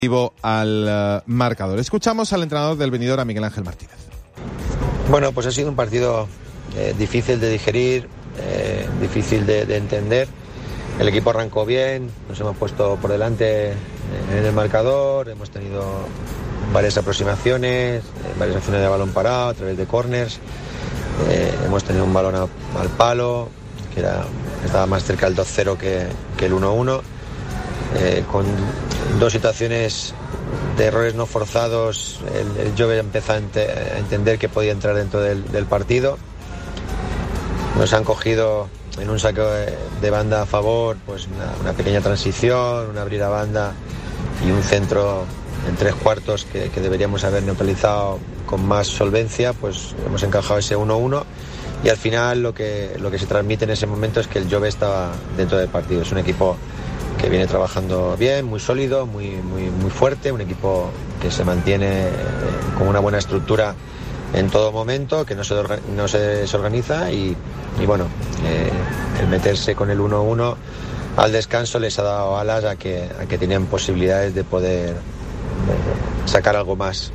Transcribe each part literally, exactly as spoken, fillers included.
al uh, marcador. Escuchamos al entrenador del Benidorm, a Miguel Ángel Martínez. Bueno, pues ha sido un partido eh, difícil de digerir, eh, difícil de, de entender. El equipo arrancó bien, nos hemos puesto por delante en el marcador, hemos tenido varias aproximaciones, varias acciones de balón parado a través de corners, eh, hemos tenido un balón a, al palo, que era, estaba más cerca del dos cero que, que el uno uno. Eh, con dos situaciones de errores no forzados, el, el Jove empezó a, ente, a entender que podía entrar dentro del, del partido. Nos han cogido en un saque de banda a favor, pues una, una pequeña transición, un abrir a banda y un centro en tres cuartos que, que deberíamos haber neutralizado con más solvencia. Pues hemos encajado ese uno uno y al final lo que, lo que se transmite en ese momento es que el Jove estaba dentro del partido. Es un equipo que viene trabajando bien, muy sólido, muy, muy, muy fuerte, un equipo que se mantiene con una buena estructura en todo momento, que no se, no se desorganiza y, y bueno, eh, el meterse con el uno uno al descanso les ha dado alas a que, a que tenían posibilidades de poder de sacar algo más.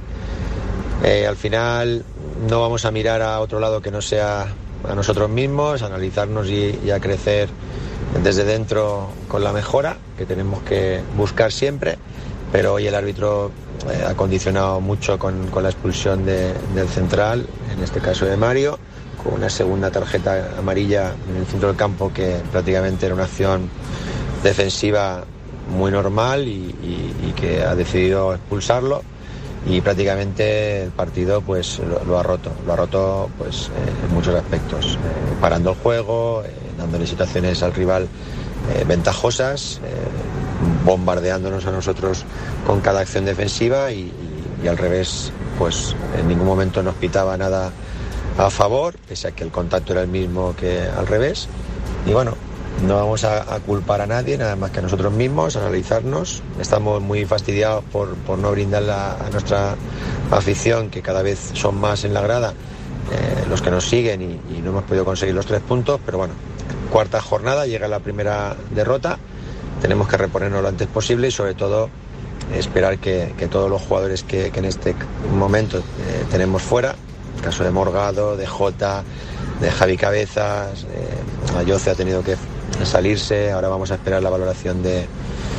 Eh, al final no vamos a mirar a otro lado que no sea a nosotros mismos, a analizarnos y, y a crecer desde dentro con la mejora que tenemos que buscar siempre, pero hoy el árbitro eh, ha condicionado mucho con, con la expulsión de, del central, en este caso de Mario, con una segunda tarjeta amarilla en el centro del campo que prácticamente era una acción defensiva muy normal y, y, y que ha decidido expulsarlo y prácticamente el partido pues lo, lo ha roto, lo ha roto pues eh, en muchos aspectos, eh, parando el juego, eh, dándole situaciones al rival eh, ventajosas, eh, bombardeándonos a nosotros con cada acción defensiva y, y, y al revés, pues en ningún momento nos pitaba nada a favor, pese a que el contacto era el mismo que al revés. Y bueno, no vamos a, a culpar a nadie, nada más que a nosotros mismos, a analizarnos. Estamos muy fastidiados por, por no brindarle a, a nuestra afición, que cada vez son más en la grada, eh, los que nos siguen y, y no hemos podido conseguir los tres puntos, pero bueno, cuarta jornada, llega la primera derrota, tenemos que reponernos lo antes posible y sobre todo esperar que, que todos los jugadores que, que en este momento eh, tenemos fuera, el caso de Morgado, de Jota, de Javi Cabezas, eh, Ayoce ha tenido que salirse, ahora vamos a esperar la valoración de,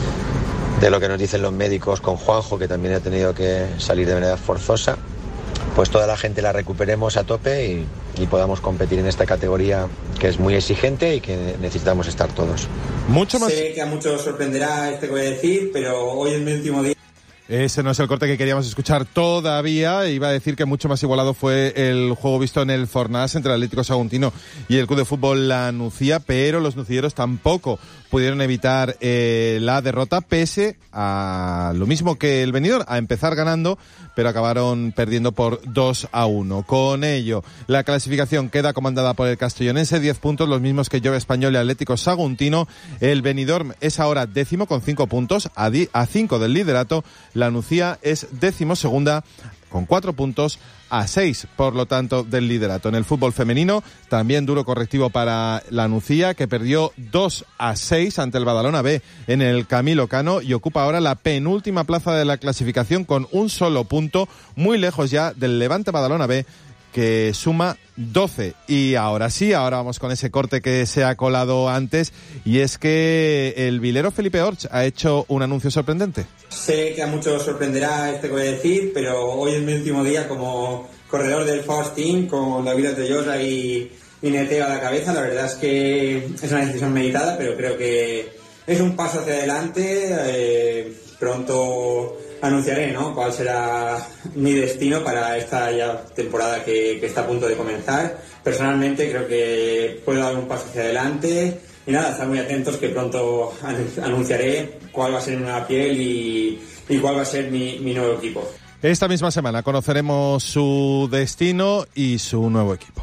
de lo que nos dicen los médicos con Juanjo, que también ha tenido que salir de manera forzosa. Pues toda la gente la recuperemos a tope y, y podamos competir en esta categoría que es muy exigente y que necesitamos estar todos. Mucho más. Sé que a muchos sorprenderá esto que voy a decir, pero hoy es mi último día. Ese no es el corte que queríamos escuchar todavía. Iba a decir que mucho más igualado fue el juego visto en el Fornás entre el Atlético Saguntino y el Club de Fútbol La Nucía, pero los nucilleros tampoco pudieron evitar eh, la derrota, pese a lo mismo que el Benidorm, a empezar ganando, pero acabaron perdiendo por dos a uno. Con ello, la clasificación queda comandada por el castellonense, diez puntos, los mismos que Jove Español y Atlético Saguntino. El Benidorm es ahora décimo con cinco puntos, a, di- a cinco del liderato. La Nucía es décimo segunda con cuatro puntos, a seis, por lo tanto, del liderato. En el fútbol femenino, también duro correctivo para la Nucía, que perdió dos a seis ante el Badalona B en el Camilo Cano y ocupa ahora la penúltima plaza de la clasificación con un solo punto, muy lejos ya del Levante Badalona B, que suma doce. Y ahora sí, ahora vamos con ese corte que se ha colado antes, y es que el vilero Felipe Orch ha hecho un anuncio sorprendente. Sé que a muchos sorprenderá esto que voy a decir, pero hoy es mi último día como corredor del First Team, con David Tellosa y, y Neteo a la cabeza. La verdad es que es una decisión meditada, pero creo que es un paso hacia adelante. Eh, pronto anunciaré, ¿no?, cuál será mi destino para esta ya temporada que, que está a punto de comenzar. Personalmente creo que puedo dar un paso hacia adelante y nada, estar muy atentos, que pronto anunciaré cuál va a ser mi nueva piel y, y cuál va a ser mi, mi nuevo equipo. Esta misma semana conoceremos su destino y su nuevo equipo.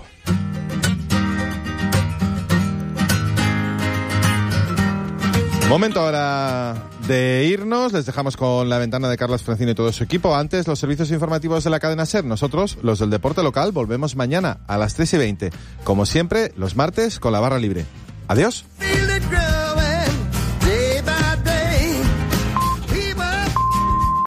Momento ahora de irnos. Les dejamos con la ventana de Carlos Francino y todo su equipo. Antes, los servicios informativos de la cadena SER. Nosotros, los del deporte local, volvemos mañana a las tres y veinte. Como siempre, los martes con la barra libre. Adiós.